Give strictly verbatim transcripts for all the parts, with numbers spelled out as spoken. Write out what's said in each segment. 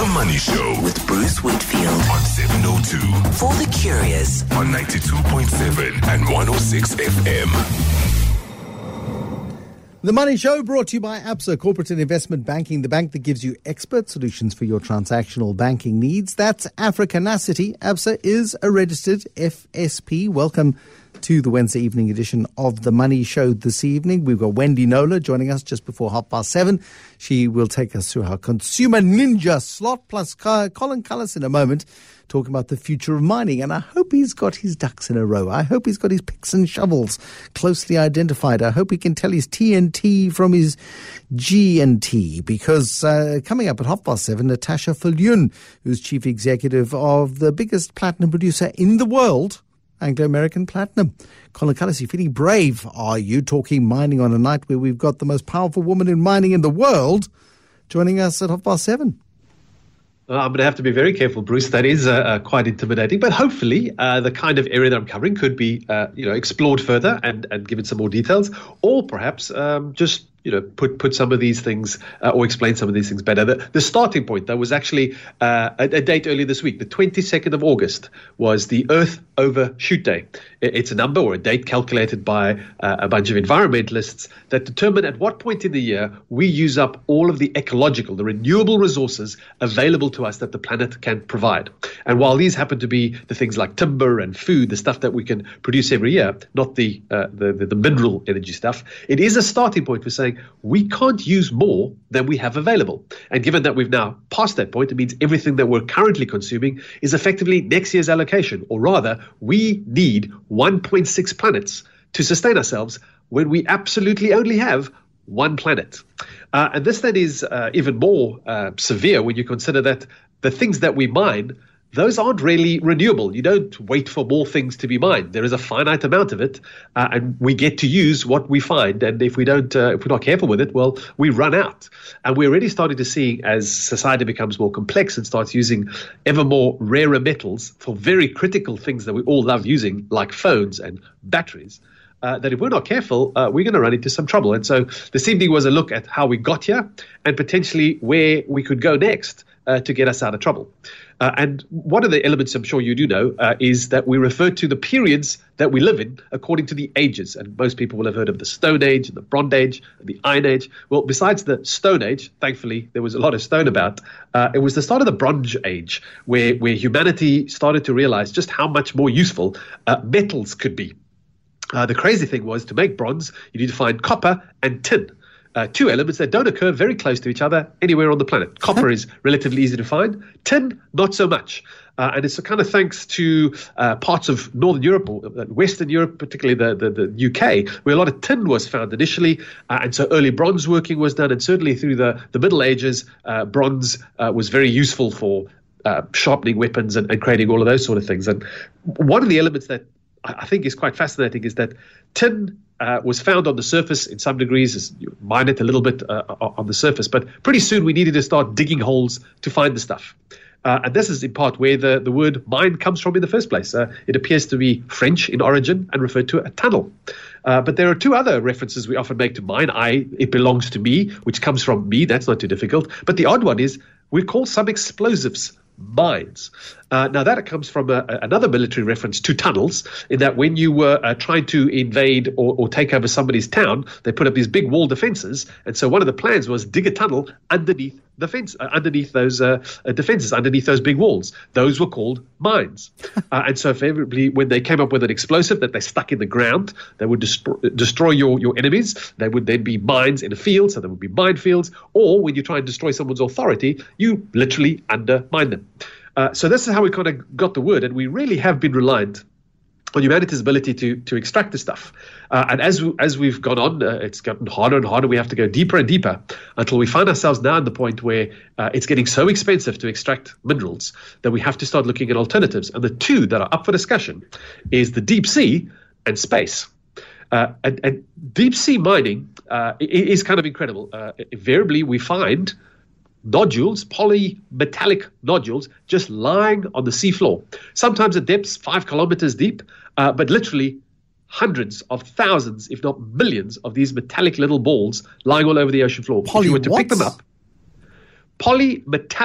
The Money Show with Bruce Whitfield on seven oh two. For the curious On ninety-two point seven and one oh six F M. The Money Show brought to you by ABSA, Corporate and Investment Banking, the bank that gives you expert solutions for your transactional banking needs. That's Africanacity. ABSA is a registered F S P. Welcome to the Wednesday evening edition of The Money Show this evening. We've got Wendy Knowler joining us just before half past seven. She will take us through our Consumer Ninja slot, plus Colin Cullis in a moment, talking about the future of mining. And I hope he's got his ducks in a row. I hope he's got his picks and shovels closely identified. I hope he can tell his T N T from his G N T, because uh, coming up at half past seven, Natasha Viljoen, who's chief executive of the biggest platinum producer in the world, Anglo American Platinum. Colin Cullis, you feeling brave, are you? Talking mining on a night where we've got the most powerful woman in mining in the world joining us at half past seven. Well, I'm going to have to be very careful, Bruce. That is uh, uh, quite intimidating. But hopefully uh, the kind of area that I'm covering could be uh, you know, explored further and, and given some more details, or perhaps um, just you know, put put some of these things uh, or explain some of these things better. The, the starting point, though, was actually uh, a, a date earlier this week. The twenty-second of August was the Earth Overshoot Day. It's a number or a date calculated by uh, a bunch of environmentalists that determine at what point in the year we use up all of the ecological, the renewable resources available to us that the planet can provide. And while these happen to be the things like timber and food, the stuff that we can produce every year, not the uh, the, the, the mineral energy stuff, it is a starting point for saying we can't use more than we have available. And given that we've now passed that point, it means everything that we're currently consuming is effectively next year's allocation, or rather, we need one point six planets to sustain ourselves when we absolutely only have one planet. Uh, and this then is uh, even more uh, severe when you consider that the things that we mine, those aren't really renewable. You don't wait for more things to be mined. There is a finite amount of it, uh, and we get to use what we find. And if we don't, uh, if we're not careful with it, well, we run out. And we're already starting to see, as society becomes more complex and starts using ever more rarer metals for very critical things that we all love using, like phones and batteries, Uh, that if we're not careful, uh, we're going to run into some trouble. And so this evening was a look at how we got here and potentially where we could go next uh, to get us out of trouble. Uh, and one of the elements I'm sure you do know uh, is that we refer to the periods that we live in according to the ages. And most people will have heard of the Stone Age, and the Bronze Age, and the Iron Age. Well, besides the Stone Age, thankfully, there was a lot of stone about. Uh, it was the start of the Bronze Age, where, where humanity started to realize just how much more useful uh, metals could be. Uh, the crazy thing was, to make bronze, you need to find copper and tin, uh, two elements that don't occur very close to each other anywhere on the planet. Copper is relatively easy to find, tin, not so much. Uh, and it's a kind of thanks to uh, parts of Northern Europe, or Western Europe, particularly the, the, the U K, where a lot of tin was found initially. Uh, and so early bronze working was done. And certainly through the, the Middle Ages, uh, bronze uh, was very useful for uh, sharpening weapons and, and creating all of those sort of things. And one of the elements that I think is quite fascinating is that tin uh, was found on the surface in some degrees, as you mine it a little bit uh, on the surface, but pretty soon we needed to start digging holes to find the stuff. Uh, and this is in part where the, the word mine comes from in the first place. Uh, it appears to be French in origin and referred to a tunnel. Uh, but there are two other references we often make to mine. I, it belongs to me, which comes from me. That's not too difficult. But the odd one is we call some explosives mines. Uh, now that comes from a, another military reference to tunnels, in that when you were uh, trying to invade or, or take over somebody's town, they put up these big wall defenses. And so one of the plans was dig a tunnel underneath the fence, uh, underneath those uh, uh, defenses, underneath those big walls. Those were called mines. uh, and so favorably, when they came up with an explosive that they stuck in the ground, they would destroy, destroy your, your enemies. They would then be mines in a field, so there would be minefields. Or when you try and destroy someone's authority, you literally undermine them. Uh, so this is how we kind of got the word, and we really have been reliant on humanity's ability to to extract the stuff. Uh, and as we, as we've gone on, uh, it's gotten harder and harder. We have to go deeper and deeper until we find ourselves now at the point where uh, it's getting so expensive to extract minerals that we have to start looking at alternatives. And the two that are up for discussion is the deep sea and space. Uh, and, and deep sea mining uh, is kind of incredible. Uh, invariably, we find nodules, polymetallic nodules, just lying on the seafloor, sometimes at depths five kilometers deep, uh, but literally hundreds of thousands, if not millions, of these metallic little balls lying all over the ocean floor. Poly if you were to what? pick them up, polymetallic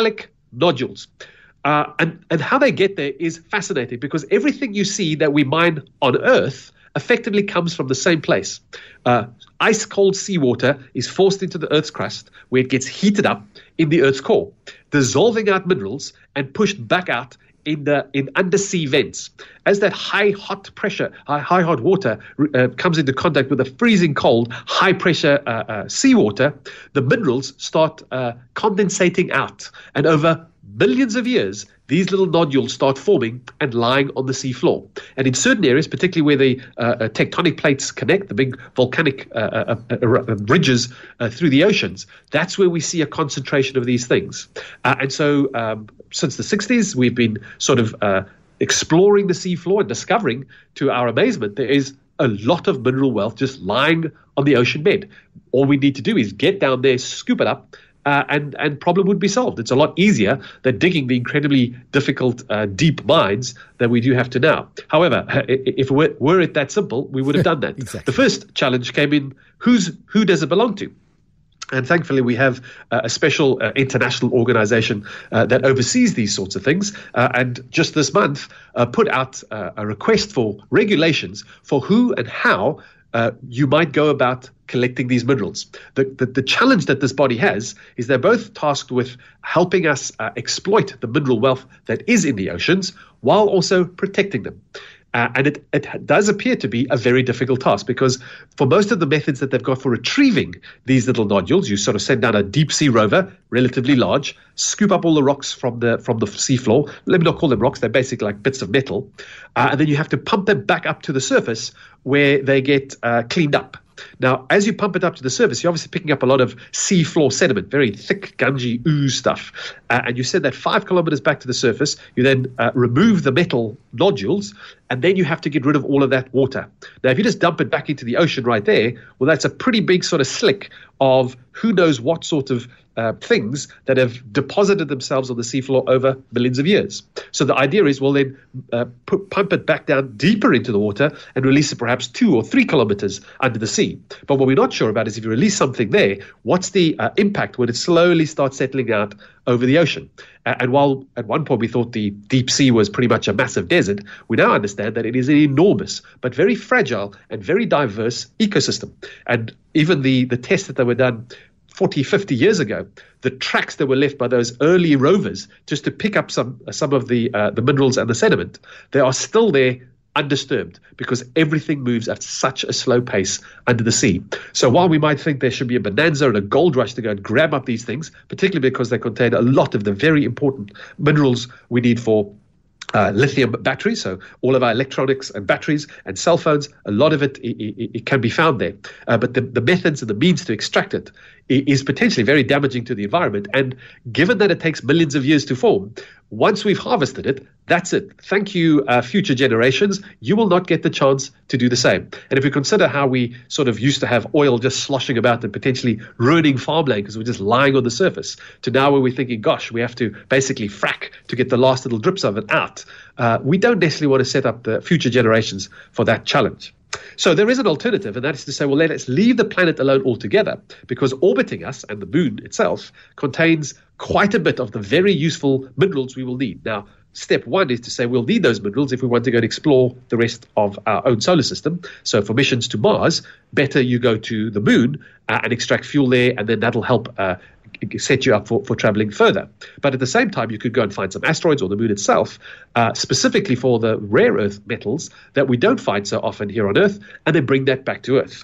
nodules. Uh, and, and how they get there is fascinating, because everything you see that we mine on Earth effectively comes from the same place. Uh, ice cold seawater is forced into the Earth's crust, where it gets heated up in the Earth's core, dissolving out minerals and pushed back out in the in undersea vents. As that high hot pressure, high, high hot water uh, comes into contact with the freezing cold, high pressure uh, uh, seawater, the minerals start uh, condensating out, and over millions of years, these little nodules start forming and lying on the sea floor. And in certain areas, particularly where the uh, tectonic plates connect, the big volcanic uh, uh, uh, ridges uh, through the oceans, that's where we see a concentration of these things. Uh, and so um, since the sixties, we've been sort of uh, exploring the sea floor and discovering, to our amazement, there is a lot of mineral wealth just lying on the ocean bed. All we need to do is get down there, scoop it up, Uh, and and problem would be solved. It's a lot easier than digging the incredibly difficult uh, deep mines that we do have to now. However, if were, were it that simple, we would have done that. Exactly. The first challenge came in, who's who does it belong to? And thankfully, we have uh, a special uh, international organization uh, that oversees these sorts of things. Uh, and just this month, uh, put out uh, a request for regulations for who and how uh, you might go about collecting these minerals. The, the, the challenge that this body has is they're both tasked with helping us uh, exploit the mineral wealth that is in the oceans while also protecting them. Uh, and it, it does appear to be a very difficult task, because for most of the methods that they've got for retrieving these little nodules, you sort of send down a deep sea rover, relatively large, scoop up all the rocks from the from the seafloor. Let me not call them rocks, they're basically like bits of metal. Uh, and then you have to pump them back up to the surface where they get uh, cleaned up. Now, as you pump it up to the surface, you're obviously picking up a lot of seafloor sediment, very thick, gungy ooze stuff. Uh, and you send that five kilometers back to the surface. You then uh, remove the metal nodules, and then you have to get rid of all of that water. Now, if you just dump it back into the ocean right there, well, that's a pretty big sort of slick of who knows what sort of uh, things that have deposited themselves on the seafloor over millions of years. So the idea is, well, then uh, put, pump it back down deeper into the water and release it perhaps two or three kilometers under the sea. But what we're not sure about is, if you release something there, what's the uh, impact when it slowly starts settling out over the ocean? Uh, and while at one point we thought the deep sea was pretty much a massive desert, we now understand that it is an enormous but very fragile and very diverse ecosystem. And even the, the tests that were done forty, fifty years ago, the tracks that were left by those early rovers just to pick up some some of the uh, the minerals and the sediment, they are still there undisturbed, because everything moves at such a slow pace under the sea. So while we might think there should be a bonanza and a gold rush to go and grab up these things, particularly because they contain a lot of the very important minerals we need for Uh, lithium batteries, so all of our electronics and batteries and cell phones, a lot of it, it, it can be found there. Uh, but the, the methods and the means to extract it is potentially very damaging to the environment. And given that it takes millions of years to form, once we've harvested it, that's it. Thank you, uh, future generations. You will not get the chance to do the same. And if we consider how we sort of used to have oil just sloshing about and potentially ruining farmland because we're just lying on the surface, to now where we're thinking, gosh, we have to basically frack to get the last little drips of it out, uh, we don't necessarily want to set up the future generations for that challenge. So there is an alternative, and that is to say, well, let's leave the planet alone altogether, because orbiting us and the moon itself contains quite a bit of the very useful minerals we will need. Now, step one is to say we'll need those minerals if we want to go and explore the rest of our own solar system. So for missions to Mars, better you go to the moon uh, and extract fuel there, and then that'll help uh, set you up for, for traveling further. But at the same time, you could go and find some asteroids or the moon itself, uh, specifically for the rare earth metals that we don't find so often here on Earth, and then bring that back to Earth.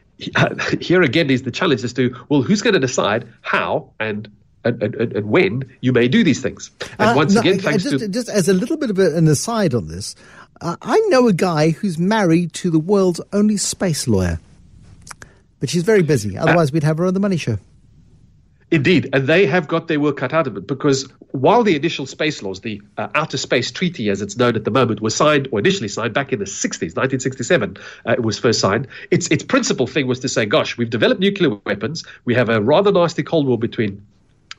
Here again is the challenge as to, well, who's going to decide how and And, and, and when you may do these things. And uh, once no, again, thanks just, to... Just as a little bit of an aside on this, uh, I know a guy who's married to the world's only space lawyer. But she's very busy. Otherwise, uh, we'd have her on the Money Show. Indeed, and they have got their work cut out of it, because while the initial space laws, the uh, Outer Space Treaty, as it's known at the moment, was signed, or initially signed back in the sixties, nineteen sixty-seven, uh, it was first signed. Its its principal thing was to say, gosh, we've developed nuclear weapons. We have a rather nasty Cold War between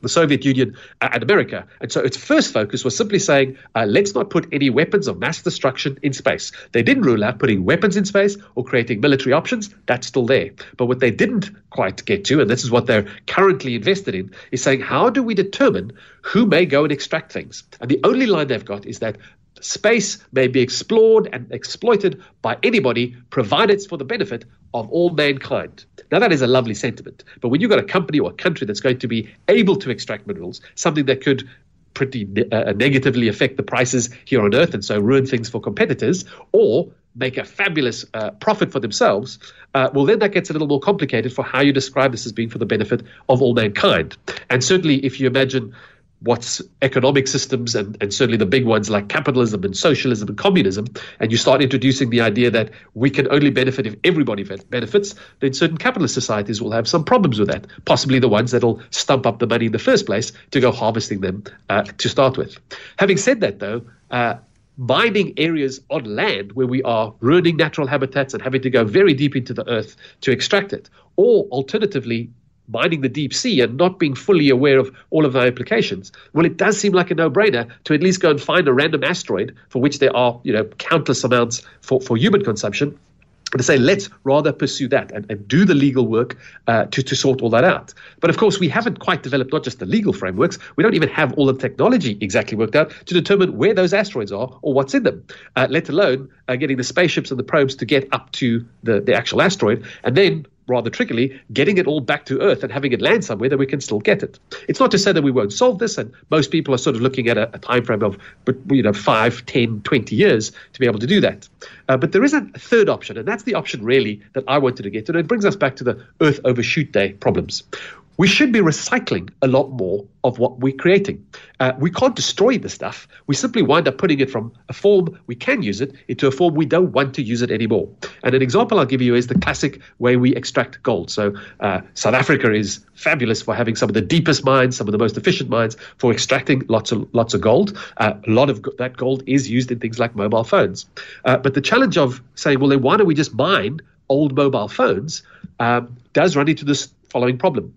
the Soviet Union uh, and America. And so its first focus was simply saying, uh, let's not put any weapons of mass destruction in space. They didn't rule out putting weapons in space or creating military options. That's still there. But what they didn't quite get to, and this is what they're currently invested in, is saying, how do we determine who may go and extract things? And the only line they've got is that space may be explored and exploited by anybody, provided it's for the benefit of all mankind. Now, that is a lovely sentiment. But when you've got a company or a country that's going to be able to extract minerals, something that could pretty uh, negatively affect the prices here on Earth and so ruin things for competitors, or make a fabulous uh, profit for themselves, uh, well, then that gets a little more complicated for how you describe this as being for the benefit of all mankind. And certainly if you imagine what's economic systems and, and certainly the big ones like capitalism and socialism and communism, and you start introducing the idea that we can only benefit if everybody benefits, then certain capitalist societies will have some problems with that, possibly the ones that'll stump up the money in the first place to go harvesting them uh, to start with. Having said that, though, uh, mining areas on land where we are ruining natural habitats and having to go very deep into the earth to extract it, or alternatively, mining the deep sea and not being fully aware of all of our implications, well, it does seem like a no-brainer to at least go and find a random asteroid for which there are, you know, countless amounts for, for human consumption, and to say, let's rather pursue that and, and do the legal work uh, to, to sort all that out. But of course, we haven't quite developed not just the legal frameworks, we don't even have all the technology exactly worked out to determine where those asteroids are or what's in them, uh, let alone uh, getting the spaceships and the probes to get up to the, the actual asteroid, and then rather trickily, getting it all back to Earth and having it land somewhere that we can still get it. It's not to say that we won't solve this, and most people are sort of looking at a, a time frame of, you know, five, ten, twenty years to be able to do that. Uh, but there is a third option, and that's the option really that I wanted to get to, and it brings us back to the Earth Overshoot Day problems. We should be recycling a lot more of what we're creating. Uh, we can't destroy the stuff. We simply wind up putting it from a form we can use it into a form we don't want to use it anymore. And an example I'll give you is the classic way we extract gold. So uh, South Africa is fabulous for having some of the deepest mines, some of the most efficient mines for extracting lots of lots of gold. Uh, a lot of that gold is used in things like mobile phones. Uh, but the challenge of saying, well, then why don't we just mine old mobile phones um, does run into this following problem.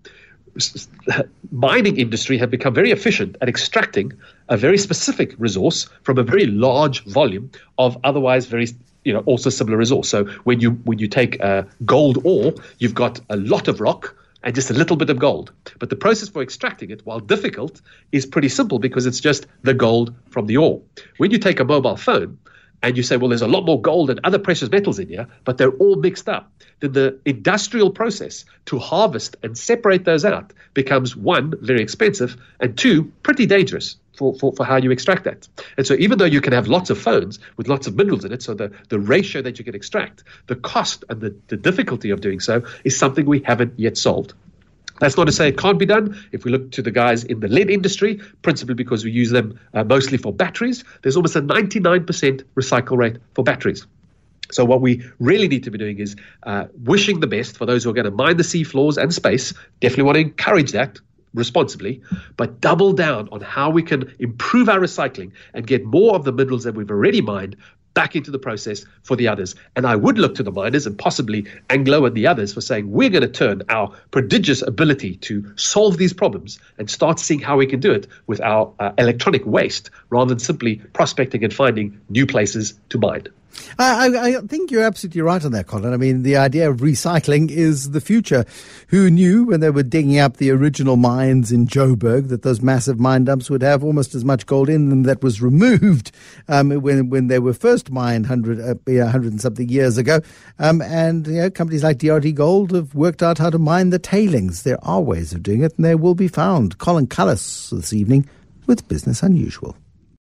Mining industry have become very efficient at extracting a very specific resource from a very large volume of otherwise very, you know, also similar resource. So when you when you take uh, gold ore, you've got a lot of rock and just a little bit of gold. But the process for extracting it, while difficult, is pretty simple because it's just the gold from the ore. When you take a mobile phone and you say, well, there's a lot more gold and other precious metals in here, but they're all mixed up, then the industrial process to harvest and separate those out becomes, one, very expensive, and two, pretty dangerous for, for, for how you extract that. And so even though you can have lots of phones with lots of minerals in it, so the, the ratio that you can extract, the cost and the, the difficulty of doing so is something we haven't yet solved. That's not to say it can't be done. If we look to the guys in the lead industry, principally because we use them uh, mostly for batteries, there's almost a ninety-nine percent recycle rate for batteries. So what we really need to be doing is uh, wishing the best for those who are going to mine the sea floors and space. Definitely want to encourage that responsibly, but double down on how we can improve our recycling and get more of the minerals that we've already mined back into the process for the others. And I would look to the miners and possibly Anglo and the others for saying we're going to turn our prodigious ability to solve these problems and start seeing how we can do it with our uh, electronic waste rather than simply prospecting and finding new places to mine. I, I think you're absolutely right on that, Colin. I mean, the idea of recycling is the future. Who knew when they were digging up the original mines in Joburg that those massive mine dumps would have almost as much gold in them that was removed um, when when they were first mined one hundred, uh, one hundred and something years ago. Um, and you know, companies like D R D Gold have worked out how to mine the tailings. There are ways of doing it, and they will be found. Colin Cullis this evening with Business Unusual.